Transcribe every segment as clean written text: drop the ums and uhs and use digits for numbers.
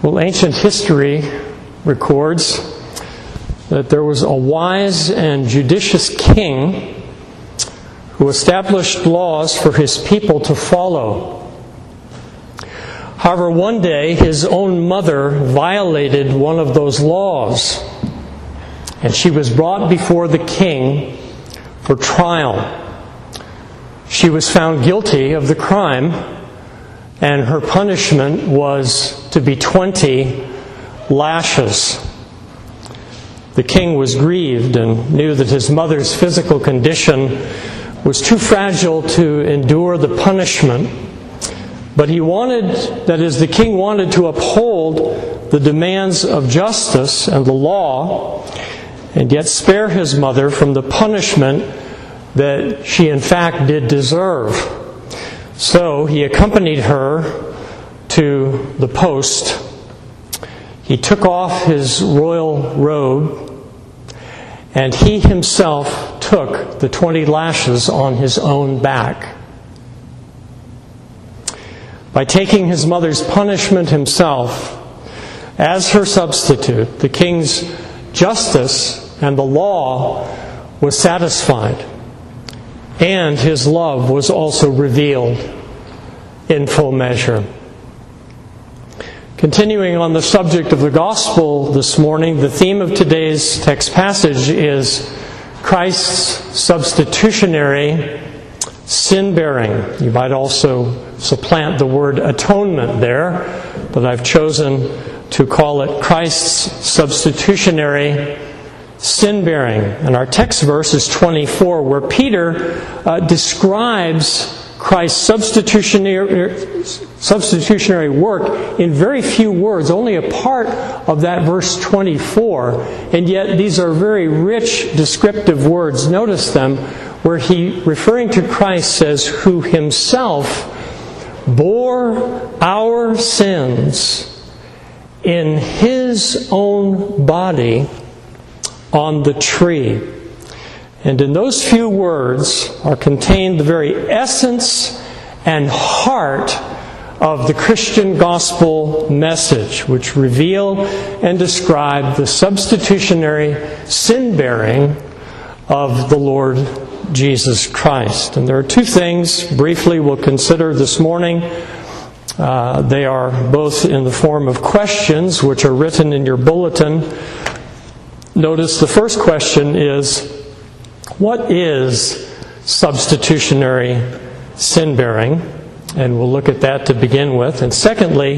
Well, ancient history records that there was a wise and judicious king who established laws for his people to follow. However, one day his own mother violated one of those laws, and she was brought before the king for trial. She was found guilty of the crime, and her punishment was to be 20 lashes. The king was grieved and knew that his mother's physical condition was too fragile to endure the punishment. But the king wanted to uphold the demands of justice and the law, and yet spare his mother from the punishment that she in fact did deserve. So he accompanied her to the post. He took off his royal robe, and he himself took the 20 lashes on his own back. By taking his mother's punishment himself as her substitute, the king's justice and the law was satisfied, and his love was also revealed in full measure. Continuing on the subject of the gospel this morning, the theme of today's text passage is Christ's substitutionary sin-bearing. You might also supplant the word atonement there, but I've chosen to call it Christ's substitutionary sin-bearing. And our text verse is 24, where Peter describes Christ's substitutionary work in very few words, only a part of that verse 24, and yet these are very rich descriptive words. Notice them, where he, referring to Christ, says, who himself bore our sins in his own body on the tree. And in those few words are contained the very essence and heart of the Christian gospel message, which reveal and describe the substitutionary sin-bearing of the Lord Jesus Christ. And there are two things briefly we'll consider this morning. They are both in the form of questions, which are written in your bulletin. Notice the first question is, what is substitutionary sin-bearing? And we'll look at that to begin with. And secondly,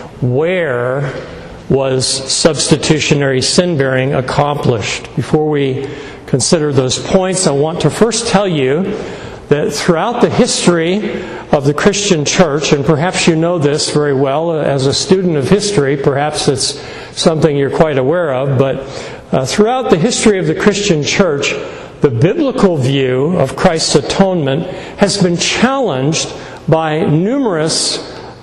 where was substitutionary sin-bearing accomplished? Before we consider those points, I want to first tell you that throughout the history of the Christian church, and perhaps you know this very well as a student of history, perhaps it's something you're quite aware of, but throughout the history of the Christian church, the biblical view of Christ's atonement has been challenged by numerous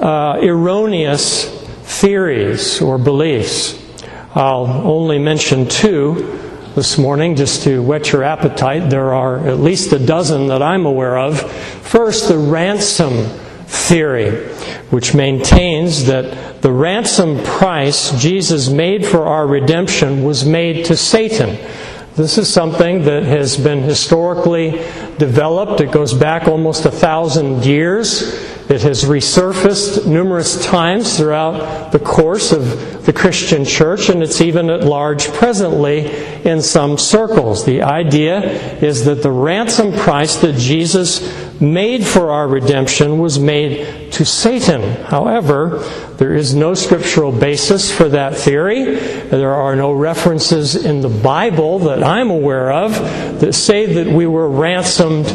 erroneous theories or beliefs. I'll only mention two this morning just to whet your appetite. There are at least a dozen that I'm aware of. First, the ransom theory, which maintains that the ransom price Jesus made for our redemption was made to Satan. This is something that has been historically developed. It goes back almost 1,000 years. It has resurfaced numerous times throughout the course of the Christian church, and it's even at large presently in some circles. The idea is that the ransom price that Jesus made for our redemption was made to Satan. However, there is no scriptural basis for that theory. There are no references in the Bible that I'm aware of that say that we were ransomed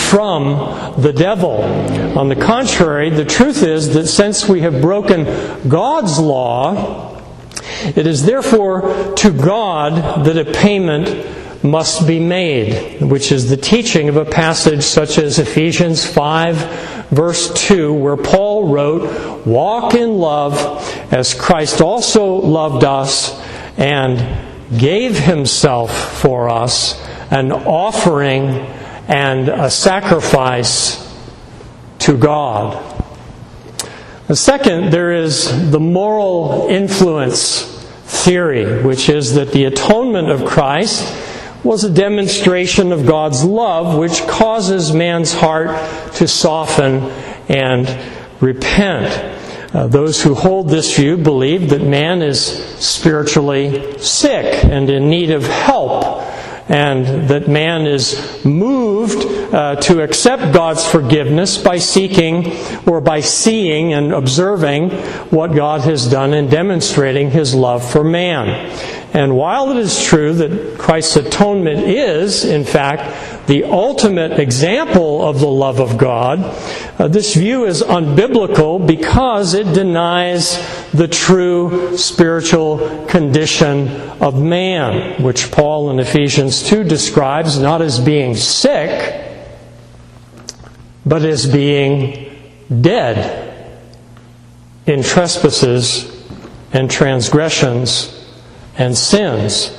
from the devil. On the contrary, the truth is that since we have broken God's law, it is therefore to God that a payment must be made, which is the teaching of a passage such as Ephesians 5, verse 2, where Paul wrote, "Walk in love as Christ also loved us and gave himself for us, an offering and a sacrifice to God." Second, there is the moral influence theory, which is that the atonement of Christ was a demonstration of God's love, which causes man's heart to soften and repent. Those who hold this view believe that man is spiritually sick and in need of help, and that man is moved to accept God's forgiveness by seeking or by seeing and observing what God has done in demonstrating His love for man. And while it is true that Christ's atonement is, in fact, the ultimate example of the love of God, this view is unbiblical because it denies the true spiritual condition of man, which Paul in Ephesians 2 describes not as being sick, but as being dead in trespasses and transgressions and sins.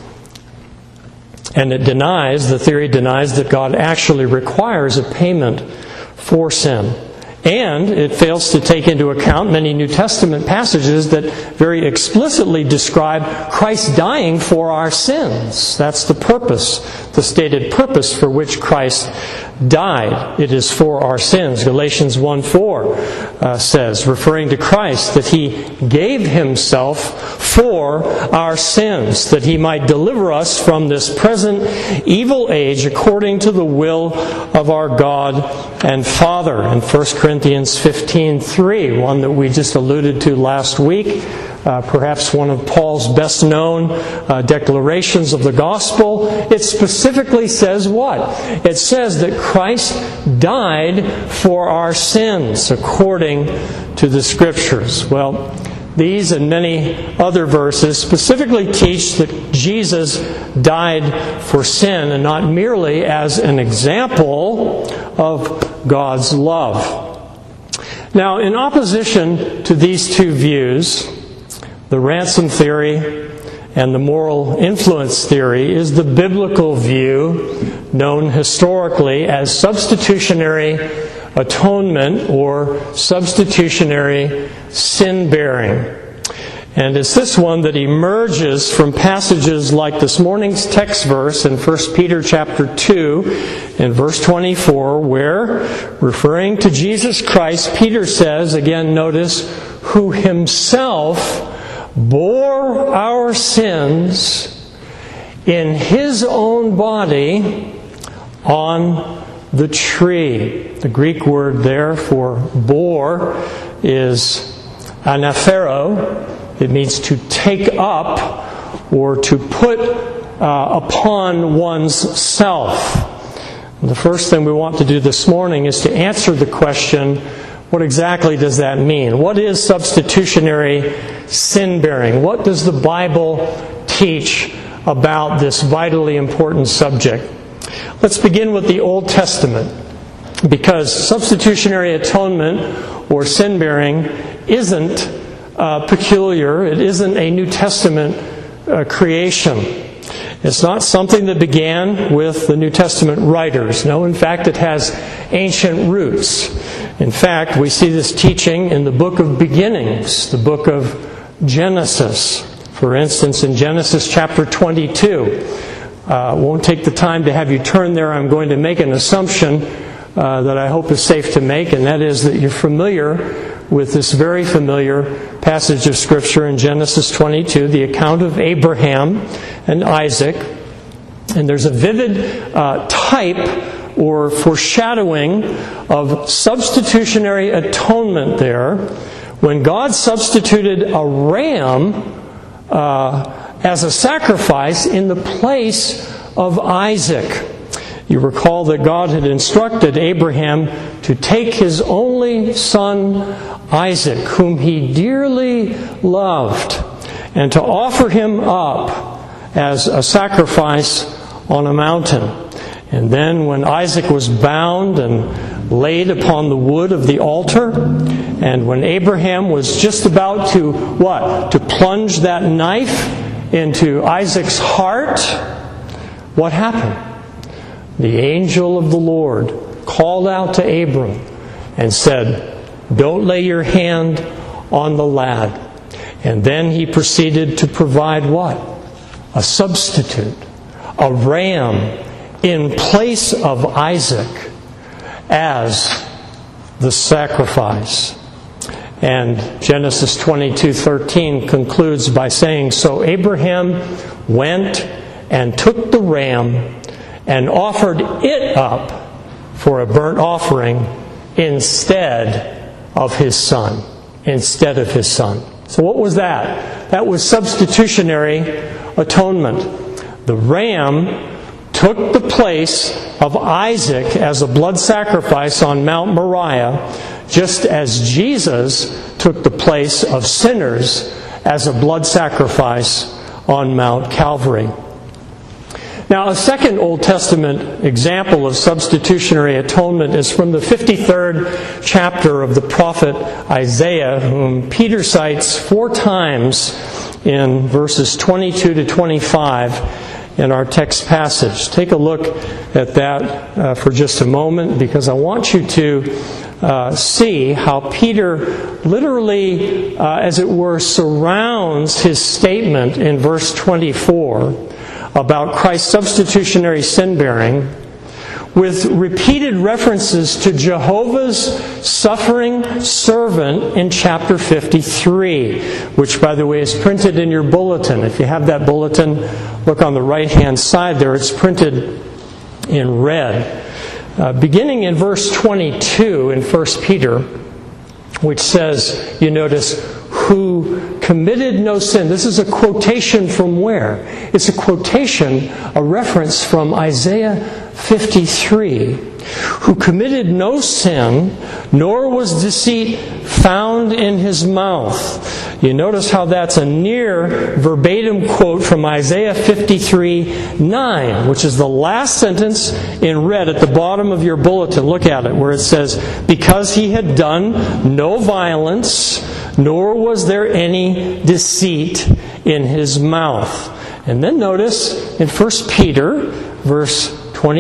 And the theory denies that God actually requires a payment for sin. And it fails to take into account many New Testament passages that very explicitly describe Christ dying for our sins. That's the purpose, the stated purpose for which Christ died. It is for our sins. Galatians 1:4 says, referring to Christ, that He gave Himself for our sins, that He might deliver us from this present evil age according to the will of our God and Father. In 1 Corinthians 15:3, one that we just alluded to last week, perhaps one of Paul's best known declarations of the gospel, it specifically says what? It says that Christ died for our sins according to the Scriptures. Well, these and many other verses specifically teach that Jesus died for sin and not merely as an example of God's love. Now, in opposition to these two views, the ransom theory and the moral influence theory, is the biblical view known historically as substitutionary atonement or substitutionary sin-bearing. And it's this one that emerges from passages like this morning's text verse in 1 Peter chapter 2 in verse 24, where, referring to Jesus Christ, Peter says, again notice, who Himself bore our sins in His own body on the tree. The Greek word there for bore is anaphero. It means to take up or to put upon one's self. The first thing we want to do this morning is to answer the question, what exactly does that mean? What is substitutionary sin-bearing? What does the Bible teach about this vitally important subject? Let's begin with the Old Testament, because substitutionary atonement or sin-bearing isn't peculiar. It isn't a New Testament creation. It's not something that began with the New Testament writers. No, in fact, it has ancient roots. In fact, we see this teaching in the book of beginnings, the book of Genesis. For instance, in Genesis chapter 22. Won't take the time to have you turn there. I'm going to make an assumption that I hope is safe to make, and that is that you're familiar with this very familiar passage of Scripture in Genesis 22, the account of Abraham and Isaac. And there's a vivid type or foreshadowing of substitutionary atonement there, when God substituted a ram as a sacrifice in the place of Isaac. You recall that God had instructed Abraham to take his only son Isaac, whom he dearly loved, and to offer him up as a sacrifice on a mountain. And then when Isaac was bound and laid upon the wood of the altar, and when Abraham was just about to, to plunge that knife into Isaac's heart, what happened? The angel of the Lord called out to Abram and said, Don't lay your hand on the lad. And then he proceeded to provide what? A substitute, a ram in place of Isaac as the sacrifice. And Genesis 22:13 concludes by saying, "So Abraham went and took the ram and offered it up for a burnt offering instead of his son." Instead of his son. So what was that? That was substitutionary atonement. The ram took the place of Isaac as a blood sacrifice on Mount Moriah, just as Jesus took the place of sinners as a blood sacrifice on Mount Calvary. Now, a second Old Testament example of substitutionary atonement is from the 53rd chapter of the prophet Isaiah, whom Peter cites 4 times in verses 22 to 25 in our text passage. Take a look at that for just a moment, because I want you to see how Peter literally, as it were, surrounds his statement in verse 24 about Christ's substitutionary sin-bearing with repeated references to Jehovah's suffering servant in chapter 53, which, by the way, is printed in your bulletin. If you have that bulletin, look on the right-hand side there. It's printed in red. Beginning in verse 22 in 1 Peter, which says, you notice, who committed no sin. This is a quotation from where? It's a quotation, a reference from Isaiah 53. Who committed no sin, nor was deceit found in his mouth. You notice how that's a near verbatim quote from Isaiah 53:9, which is the last sentence in red at the bottom of your bulletin. Look at it, where it says, "Because he had done no violence, nor was there any deceit in his mouth." And then notice in 1 Peter, verse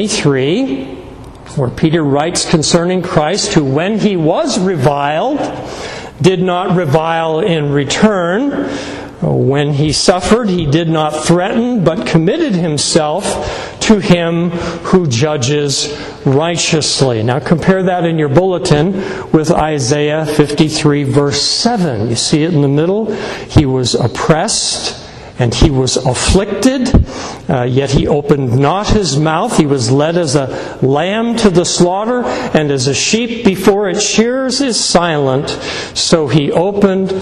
23, where Peter writes concerning Christ, who when he was reviled, did not revile in return. When he suffered, he did not threaten, but committed himself to him who judges righteously. Now compare that in your bulletin with Isaiah 53 verse 7. You see it in the middle. He was oppressed and he was afflicted, yet he opened not his mouth. He was led as a lamb to the slaughter, and as a sheep before its shearers is silent, so he opened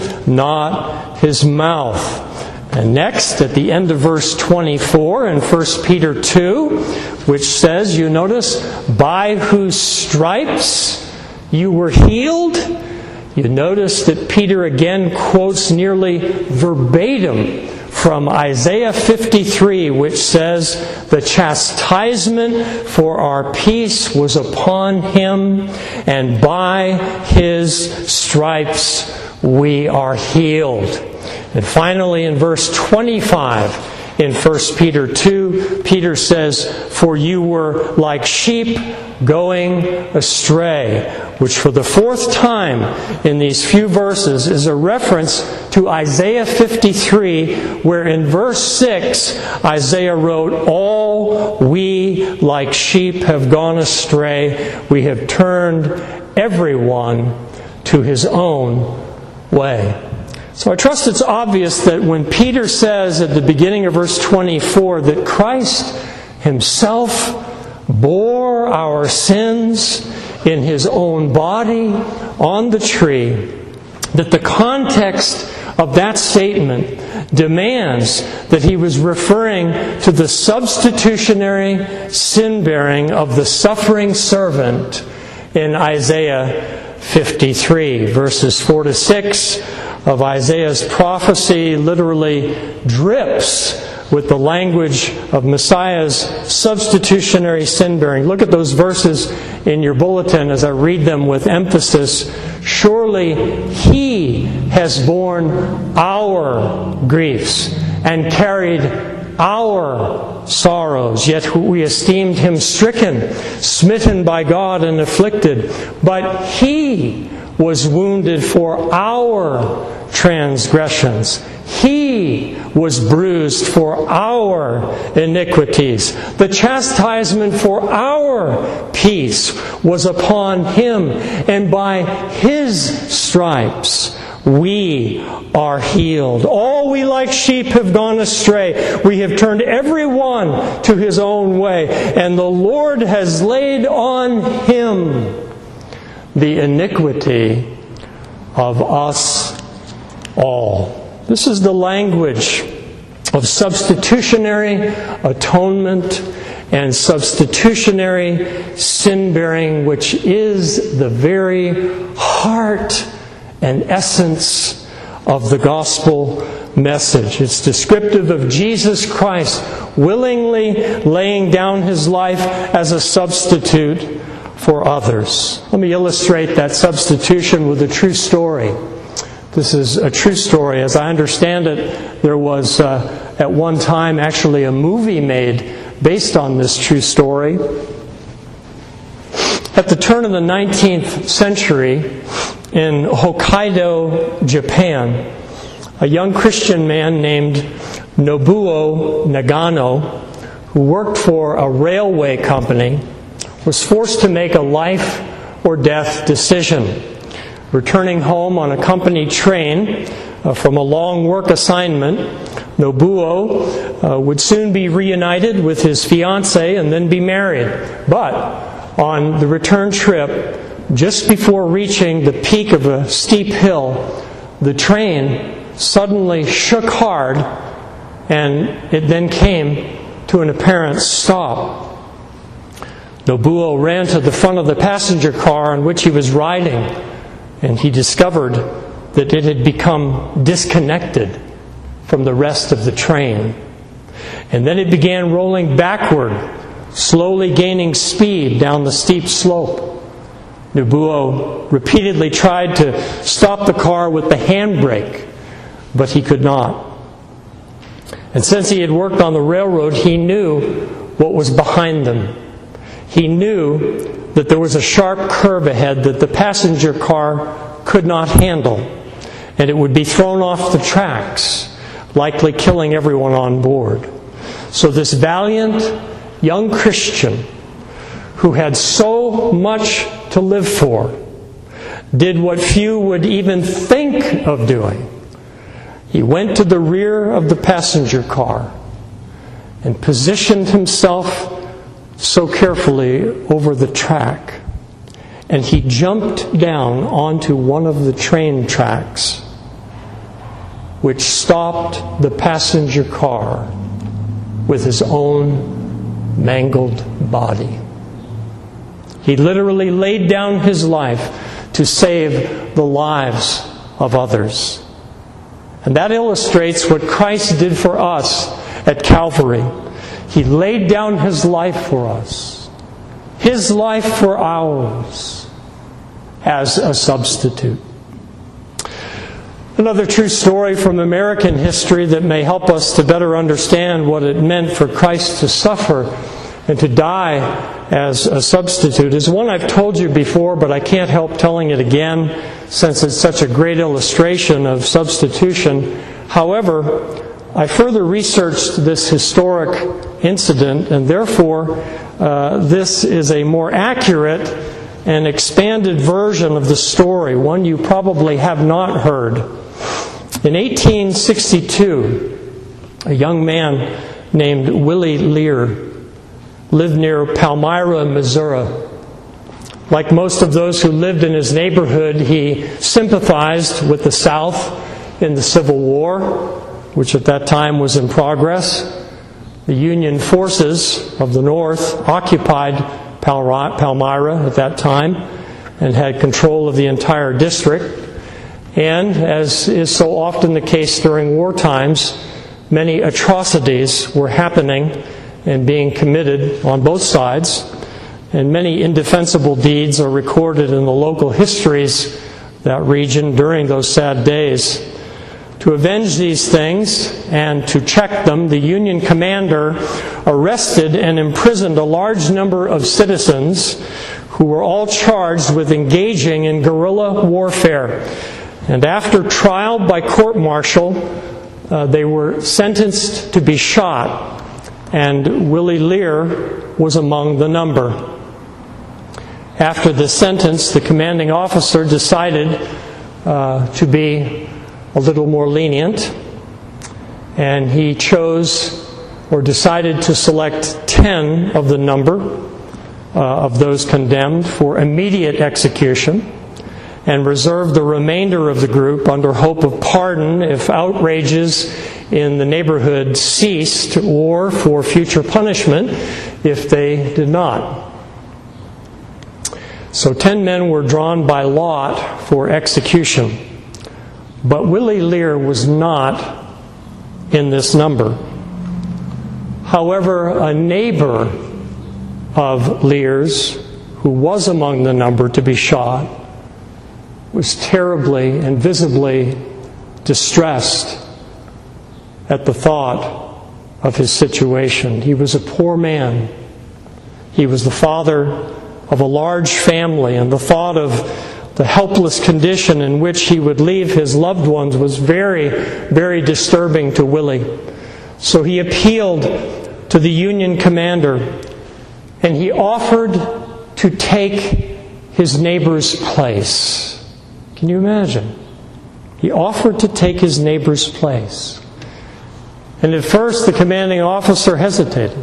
not his mouth. And next, at the end of verse 24 in 1 Peter 2, which says, you notice, by whose stripes you were healed. You notice that Peter again quotes nearly verbatim from Isaiah 53, which says, the chastisement for our peace was upon him, and by his stripes we are healed. And finally, in verse 25, in 1 Peter 2, Peter says, for you were like sheep going astray, which for the 4th time in these few verses is a reference to Isaiah 53, where in verse 6, Isaiah wrote, all we like sheep have gone astray. We have turned everyone to his own way. So I trust it's obvious that when Peter says at the beginning of verse 24 that Christ himself bore our sins in his own body on the tree, that the context of that statement demands that he was referring to the substitutionary sin-bearing of the suffering servant in Isaiah 53. Verses 4 to 6 of Isaiah's prophecy literally drips with the language of Messiah's substitutionary sin-bearing. Look at those verses in your bulletin as I read them with emphasis. Surely he has borne our griefs and carried our sorrows, yet we esteemed him stricken, smitten by God, and afflicted. But he was wounded for our transgressions. He was bruised for our iniquities. The chastisement for our peace was upon Him, and by His stripes we are healed. All we like sheep have gone astray. We have turned every one to his own way, and the Lord has laid on Him the iniquity of us all. This is the language of substitutionary atonement and substitutionary sin-bearing, which is the very heart and essence of the gospel message. It's descriptive of Jesus Christ willingly laying down His life as a substitute for others. Let me illustrate that substitution with a true story. This is a true story. As I understand it, there was at one time actually a movie made based on this true story. At the turn of the 19th century, in Hokkaido, Japan, a young Christian man named Nobuo Nagano, who worked for a railway company, was forced to make a life or death decision. Returning home on a company train from a long work assignment, Nobuo would soon be reunited with his fiancée and then be married. But on the return trip, just before reaching the peak of a steep hill, the train suddenly shook hard, and it then came to an apparent stop. Nobuo ran to the front of the passenger car on which he was riding, and he discovered that it had become disconnected from the rest of the train. And then it began rolling backward, slowly gaining speed down the steep slope. Nobuo repeatedly tried to stop the car with the handbrake, but he could not. And since he had worked on the railroad, he knew what was behind them. He knew that there was a sharp curve ahead that the passenger car could not handle, and it would be thrown off the tracks, likely killing everyone on board. So this valiant young Christian, who had so much to live for, did what few would even think of doing. He went to the rear of the passenger car and positioned himself so carefully over the track, and he jumped down onto one of the train tracks, which stopped the passenger car with his own mangled body. He literally laid down his life to save the lives of others. And that illustrates what Christ did for us at Calvary. He laid down His life for us, His life for ours, as a substitute. Another true story from American history that may help us to better understand what it meant for Christ to suffer and to die as a substitute is one I've told you before, but I can't help telling it again since it's such a great illustration of substitution. However, I further researched this historic incident, and therefore this is a more accurate and expanded version of the story, one you probably have not heard. In 1862, a young man named Willie Lear lived near Palmyra, Missouri. Like most of those who lived in his neighborhood, he sympathized with the South in the Civil War, which at that time was in progress. The Union forces of the North occupied Palmyra at that time and had control of the entire district. And, as is so often the case during war times, many atrocities were happening and being committed on both sides, and many indefensible deeds are recorded in the local histories of that region during those sad days. To avenge these things and to check them, the Union commander arrested and imprisoned a large number of citizens who were all charged with engaging in guerrilla warfare. And after trial by court-martial, they were sentenced to be shot, and Willie Lear was among the number. After the sentence, the commanding officer decided to be a little more lenient, and he chose or decided to select 10 of the number of those condemned for immediate execution, and reserve the remainder of the group under hope of pardon if outrages in the neighborhood ceased, or for future punishment if they did not. So 10 men were drawn by lot for execution. But Willie Lear was not in this number. However, a neighbor of Lear's, who was among the number to be shot, was terribly and visibly distressed at the thought of his situation. He was a poor man. He was the father of a large family, and the thought of the helpless condition in which he would leave his loved ones was very, very disturbing to Willie. So he appealed to the Union commander, and he offered to take his neighbor's place. Can you imagine? He offered to take his neighbor's place. And at first the commanding officer hesitated,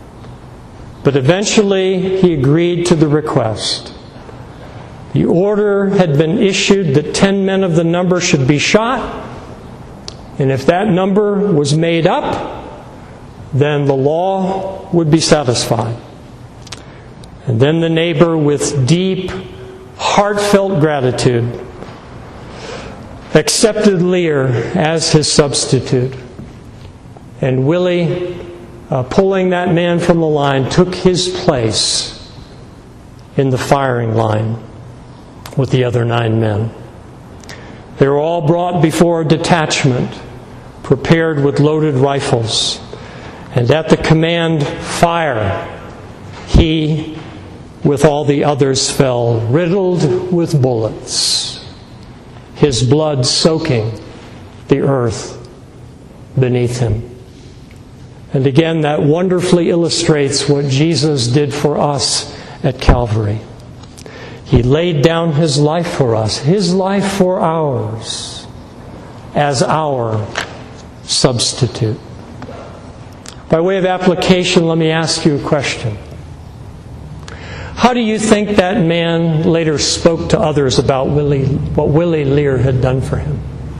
but eventually he agreed to the request. The order had been issued that 10 men of the number should be shot, and if that number was made up, then the law would be satisfied. And then the neighbor, with deep, heartfelt gratitude, accepted Lear as his substitute. And Willie, pulling that man from the line, took his place in the firing line with the other 9 men. They were all brought before a detachment, prepared with loaded rifles. And at the command, "Fire," he, with all the others, fell, riddled with bullets, his blood soaking the earth beneath him. And again, that wonderfully illustrates what Jesus did for us at Calvary. He laid down His life for us, His life for ours, as our substitute. By way of application, let me ask you a question. How do you think that man later spoke to others about what Willie Lear had done for him?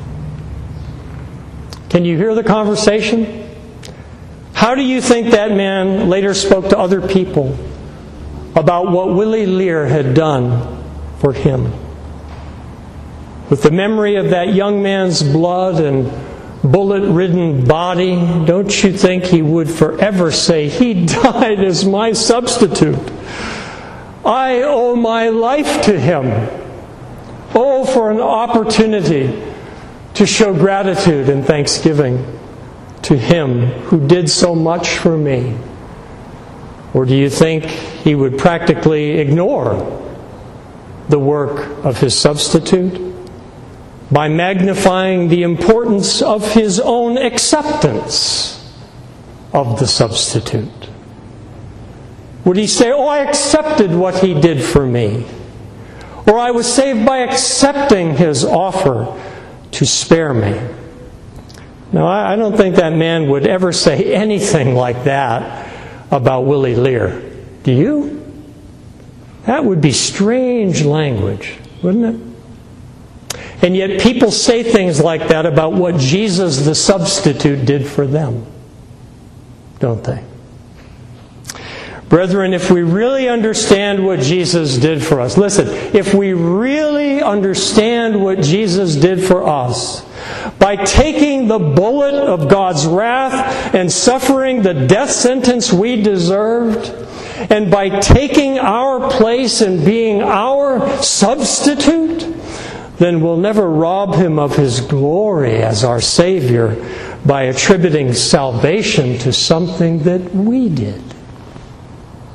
Can you hear the conversation? How do you think that man later spoke to other people about what Willie Lear had done for him? With the memory of that young man's blood and bullet-ridden body, don't you think he would forever say, "He died as my substitute. I owe my life to him." Oh, for an opportunity to show gratitude and thanksgiving to him who did so much for me. Or do you think he would practically ignore the work of his substitute by magnifying the importance of his own acceptance of the substitute? Would he say, "Oh, I accepted what he did for me," or "I was saved by accepting his offer to spare me"? Now, I don't think that man would ever say anything like that about Willie Lear. Do you? That would be strange language, wouldn't it? And yet people say things like that about what Jesus the substitute did for them, don't they? Brethren, if we really understand what Jesus did for us, listen, if we really understand what Jesus did for us, by taking the bullet of God's wrath and suffering the death sentence we deserved, and by taking our place and being our substitute, then we'll never rob Him of His glory as our Savior by attributing salvation to something that we did.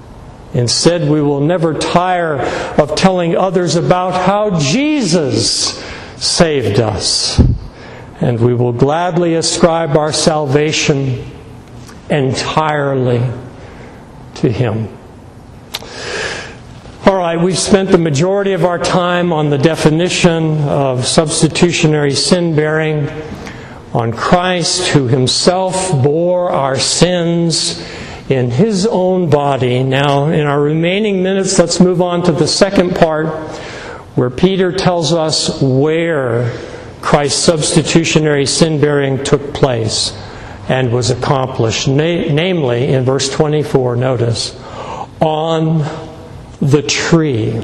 Instead, we will never tire of telling others about how Jesus saved us. And we will gladly ascribe our salvation entirely to Him. All right, we've spent the majority of our time on the definition of substitutionary sin-bearing, on Christ who Himself bore our sins in His own body. Now, in our remaining minutes, let's move on to the second part, where Peter tells us where Christ's substitutionary sin-bearing took place and was accomplished. Namely, in verse 24, notice, on the tree,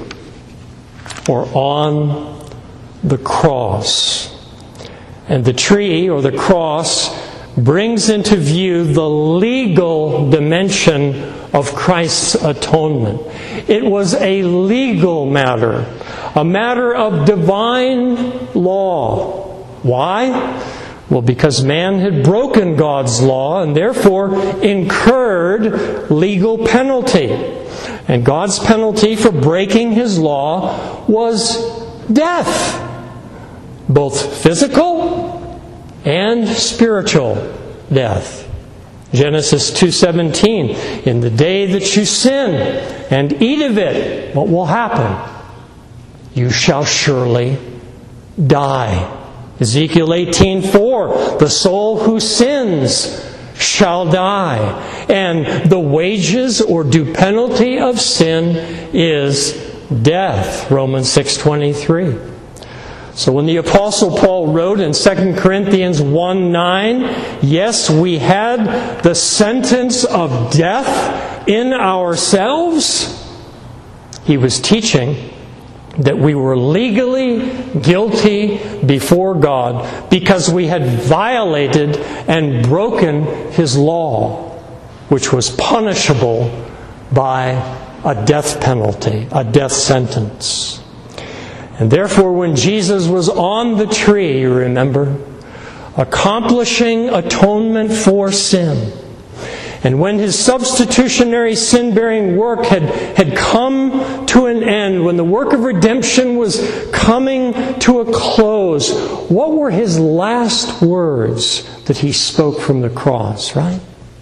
or on the cross. And the tree, or the cross, brings into view the legal dimension of Christ's atonement. It was a legal matter, a matter of divine law. Why? Well, because man had broken God's law and therefore incurred legal penalty. And God's penalty for breaking His law was death, both physical and spiritual death. Genesis 2:17, in the day that you sin and eat of it, what will happen? You shall surely die. Ezekiel 18:4, the soul who sins shall die. And the wages or due penalty of sin is death. Romans 6:23. So when the Apostle Paul wrote in 2 Corinthians 1:9, yes, we had the sentence of death in ourselves, he was teaching that we were legally guilty before God because we had violated and broken His law, which was punishable by a death penalty, a death sentence. And therefore, when Jesus was on the tree, you remember, accomplishing atonement for sin, and when His substitutionary sin-bearing work had come to an end, when the work of redemption was coming to a close, what were His last words that He spoke from the cross, right?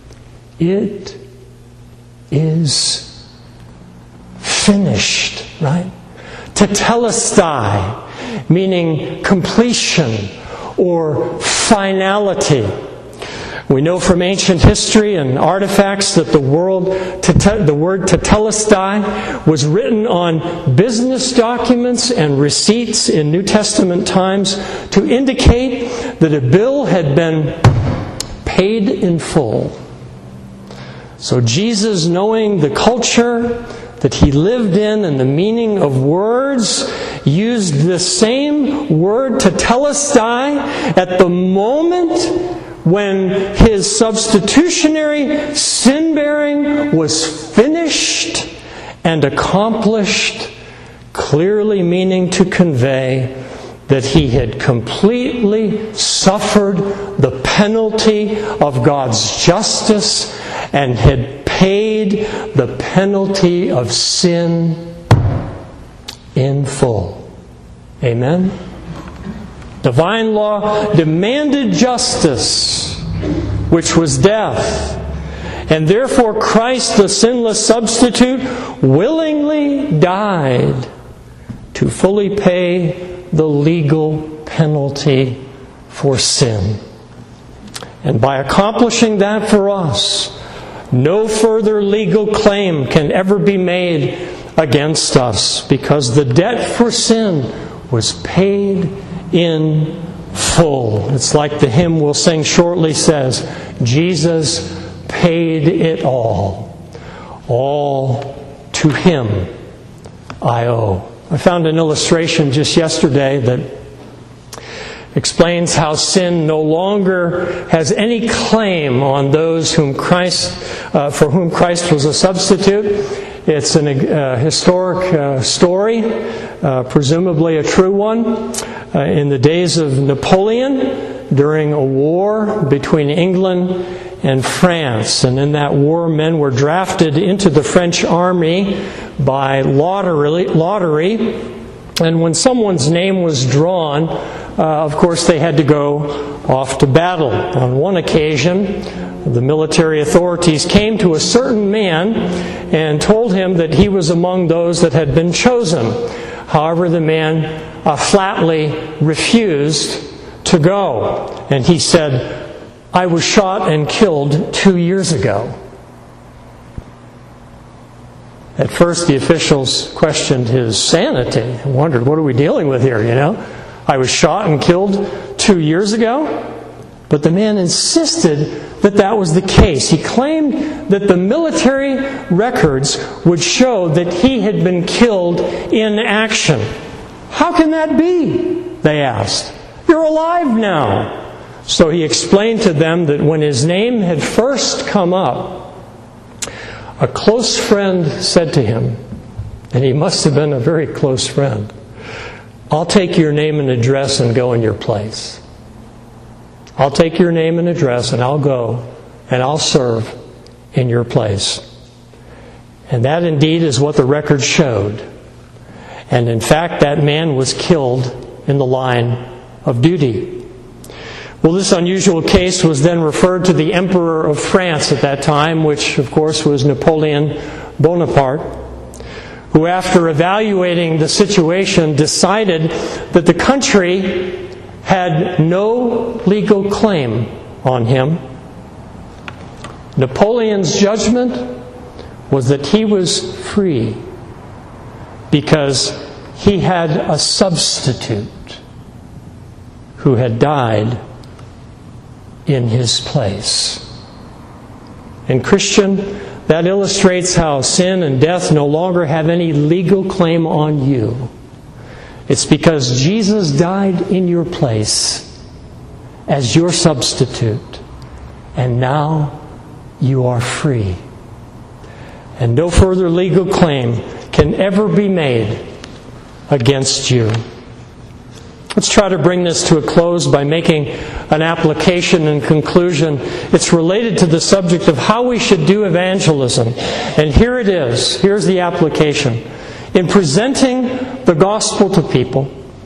It is finished, right? Tetelestai, meaning completion or finality. We know from ancient history and artifacts that the word tetelestai was written on business documents and receipts in New Testament times to indicate that a bill had been paid in full. So Jesus, knowing the culture that He lived in and the meaning of words, used the same word tetelestai at the moment when His substitutionary sin-bearing was finished and accomplished, clearly meaning to convey that He had completely suffered the penalty of God's justice and had paid the penalty of sin in full. Amen? Divine law demanded justice, which was death. And therefore Christ, the sinless substitute, willingly died to fully pay the legal penalty for sin. And by accomplishing that for us, no further legal claim can ever be made against us, because the debt for sin was paid in full. It's like the hymn we'll sing shortly says, Jesus paid it all. All to Him I owe. I found an illustration just yesterday that explains how sin no longer has any claim on those for whom Christ was a substitute. It's a historic story, presumably a true one. In the days of Napoleon, during a war between England and France. And in that war, men were drafted into the French army by lottery. And when someone's name was drawn, of course, they had to go off to battle. On one occasion, the military authorities came to a certain man and told him that he was among those that had been chosen. However, the man flatly refused to go. And he said, "I was shot and killed 2 years ago." At first, the officials questioned his sanity and wondered, what are we dealing with here, I was shot and killed 2 years ago? But the man insisted that that was the case. He claimed that the military records would show that he had been killed in action. "How can that be?" they asked. "You're alive now." So he explained to them that when his name had first come up, a close friend said to him, and he must have been a very close friend, "I'll take your name and address and go in your place. I'll take your name and address and I'll go and I'll serve in your place." And that indeed is what the record showed. And in fact, that man was killed in the line of duty. Well, this unusual case was then referred to the Emperor of France at that time, which of course was Napoleon Bonaparte, who after evaluating the situation decided that the country had no legal claim on him. Napoleon's judgment was that he was free because he had a substitute who had died in his place. And Christian, that illustrates how sin and death no longer have any legal claim on you. It's because Jesus died in your place as your substitute, and now you are free. And no further legal claim can ever be made against you. Let's try to bring this to a close by making an application and conclusion. It's related to the subject of how we should do evangelism. And here it is. Here's the application. In presenting the gospel to people,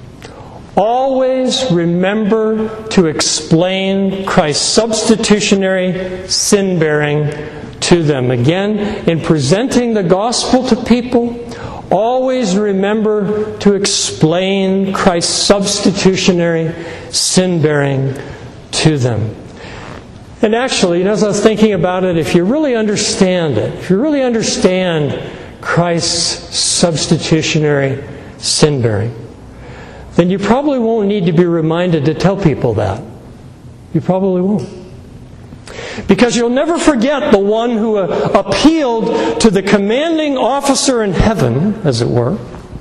always remember to explain Christ's substitutionary sin-bearing to them. Again, in presenting the gospel to people, always remember to explain Christ's substitutionary sin-bearing to them. And actually, as I was thinking about it, if you really understand it, if you really understand Christ's substitutionary sin-bearing, then you probably won't need to be reminded to tell people that. You probably won't. Because you'll never forget the one who appealed to the commanding officer in heaven, as it were,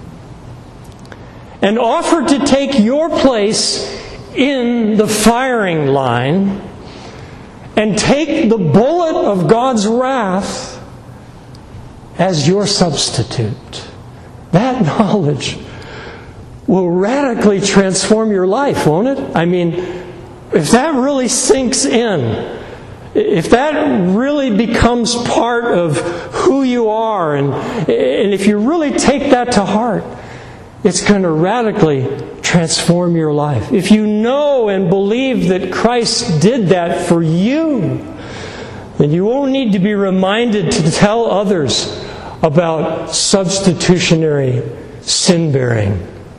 and offered to take your place in the firing line and take the bullet of God's wrath as your substitute. That knowledge will radically transform your life, won't it? I mean, if that really sinks in, if that really becomes part of who you are, and if you really take that to heart, it's going to radically transform your life. If you know and believe that Christ did that for you, then you won't need to be reminded to tell others about substitutionary sin-bearing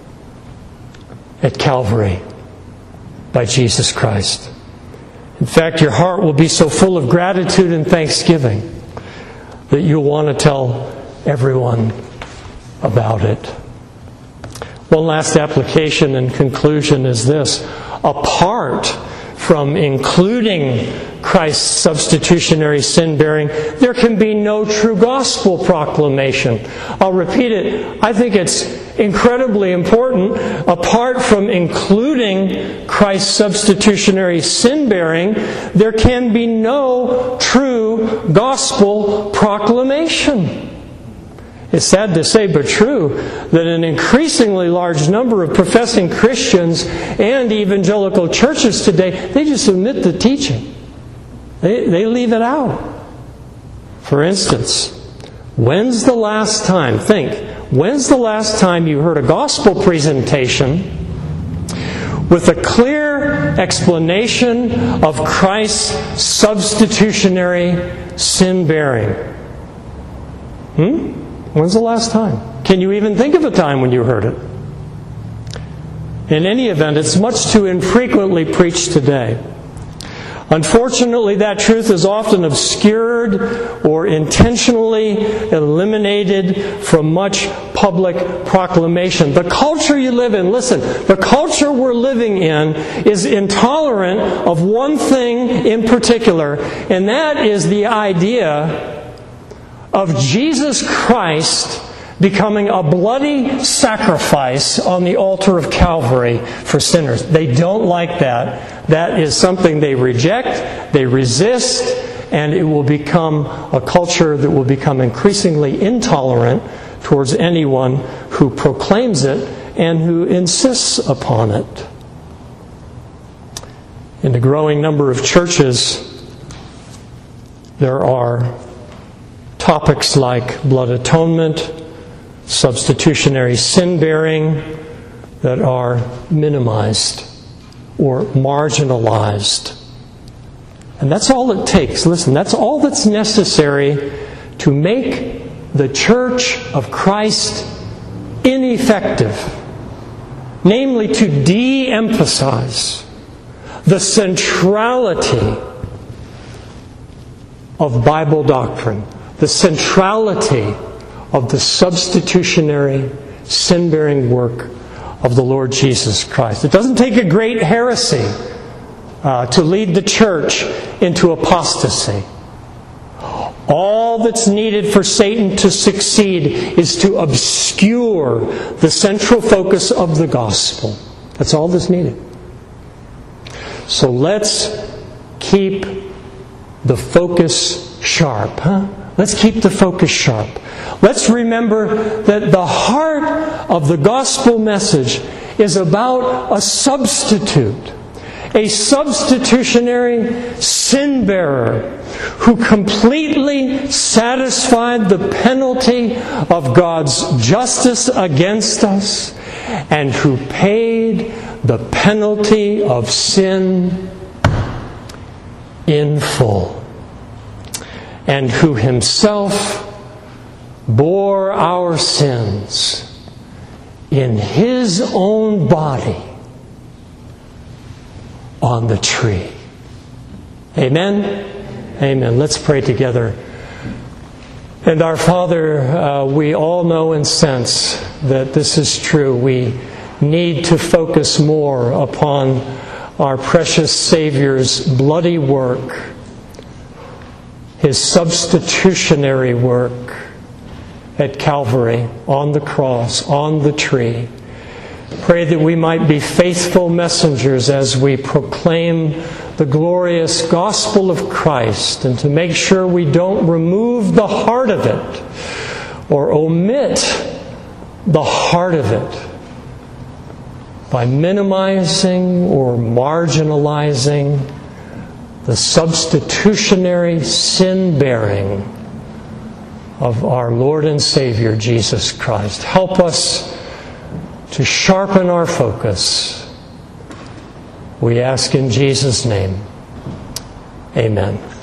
at Calvary by Jesus Christ. In fact, your heart will be so full of gratitude and thanksgiving that you'll want to tell everyone about it. One last application and conclusion is this. Apart from including Christ's substitutionary sin-bearing, there can be no true gospel proclamation. I'll repeat it. I think it's incredibly important. Apart from including Christ's substitutionary sin-bearing, there can be no true gospel proclamation. It's sad to say, but true, that an increasingly large number of professing Christians and evangelical churches today, they just omit the teaching. They leave it out. For instance, when's the last time you heard a gospel presentation with a clear explanation of Christ's substitutionary sin-bearing? When's the last time? Can you even think of a time when you heard it? In any event, it's much too infrequently preached today. Unfortunately, that truth is often obscured or intentionally eliminated from much public proclamation. The culture you live in, listen, the culture we're living in is intolerant of one thing in particular, and that is the idea of Jesus Christ becoming a bloody sacrifice on the altar of Calvary for sinners. They don't like that. That is something they reject, they resist, and it will become a culture that will become increasingly intolerant towards anyone who proclaims it and who insists upon it. In the growing number of churches, there are topics like blood atonement, substitutionary sin-bearing that are minimized or marginalized. And that's all it takes. Listen, that's all that's necessary to make the Church of Christ ineffective. Namely, to de-emphasize the centrality of Bible doctrine, the centrality of the substitutionary, sin-bearing work of the Lord Jesus Christ. It doesn't take a great heresy to lead the church into apostasy. All that's needed for Satan to succeed is to obscure the central focus of the gospel. That's all that's needed. So let's keep the focus sharp, Let's keep the focus sharp. Let's remember that the heart of the gospel message is about a substitute, a substitutionary sin-bearer who completely satisfied the penalty of God's justice against us and who paid the penalty of sin in full, and who himself bore our sins in his own body on the tree. Amen? Amen. Let's pray together. And our Father, we all know and sense that this is true. We need to focus more upon our precious Savior's bloody work, His substitutionary work at Calvary, on the cross, on the tree. Pray that we might be faithful messengers as we proclaim the glorious gospel of Christ, and to make sure we don't remove the heart of it or omit the heart of it by minimizing or marginalizing the substitutionary sin-bearing of our Lord and Savior, Jesus Christ. Help us to sharpen our focus. We ask in Jesus' name. Amen.